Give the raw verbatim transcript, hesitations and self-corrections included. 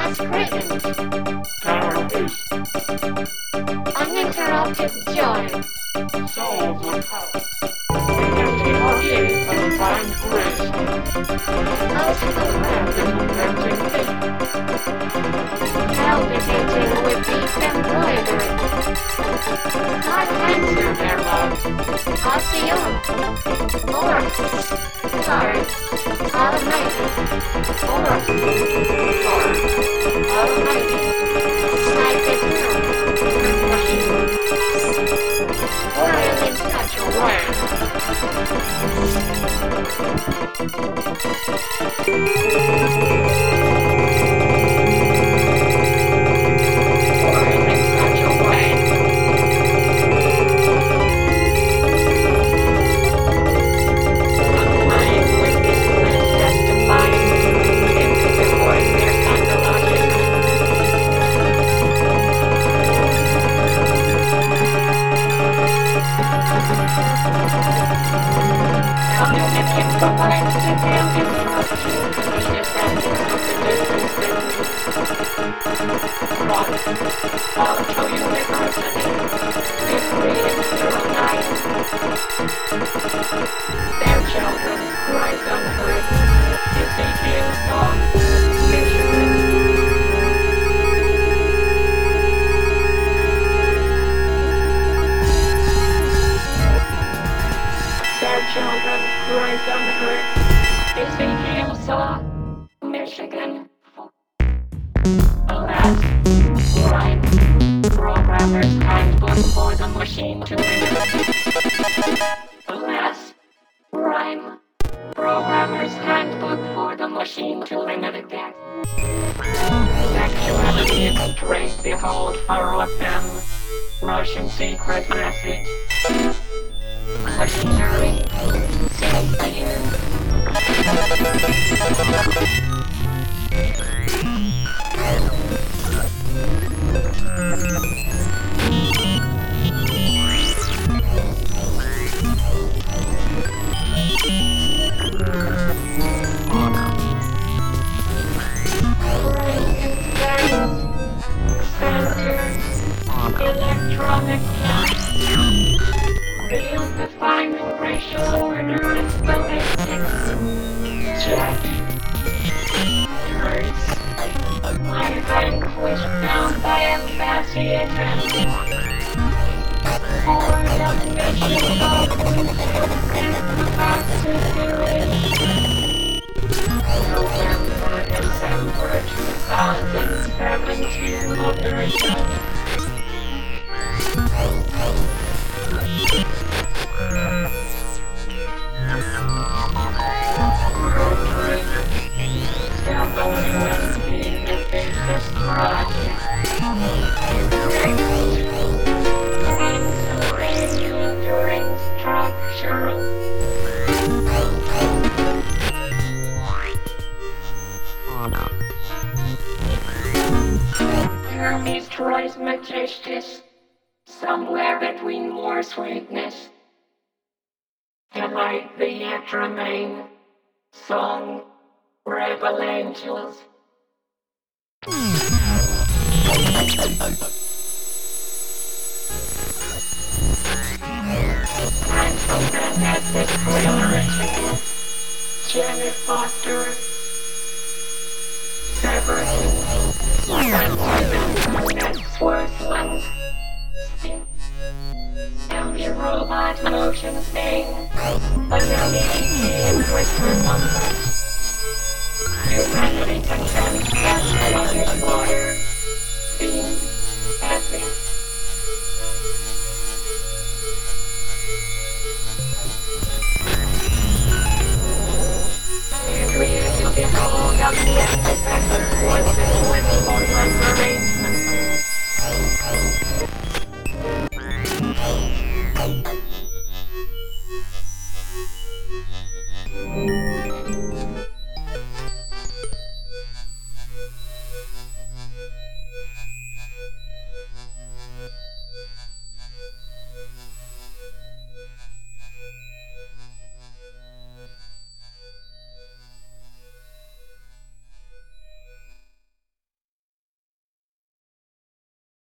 mass credence. Paradise. Uninterrupted joy. Souls of heart. Energy of youth and divine grace. Multiple Implementing me. palpitating with deep embroidery. Heart cancer their love. Osteo. Morse. Card. Almighty. Morse. Card. Almighty. Psychic nerve. Machine. Whirl in such a way. Whirl in such a way. Applying with this bliss testifying into the void their psychological. Communicating provides detailed instruction to the defenders of the distance business. One. Follow University. Degree in zero nine. Their children rise unheard. Ezekiel song. Fishermen. Their children rise unheard. Ezekiel saw Michigan. Alas, rhyme. Programmer's handbook for the machine to read. Alas, rhyme. Programmer's handbook for the machine to limit again. Sexuality is trace, behold, far of them. Russian secret message. Machinery. Sincere. Electronic reveals the final racial order and ballistics. Check. Words. I vanquished bound by embassy-attend. For the mission of and possibility. November, December twenty seventeen, Moderation. Hermes Trismegistus, somewhere between more sweetness. Delight the yet remain, song, rebel angels. And from them at this clarity, Jenny Foster, Severson, and Swartland. Every robot motion thing, anonymity and whisper numbers. Humanity contends as sluggish water.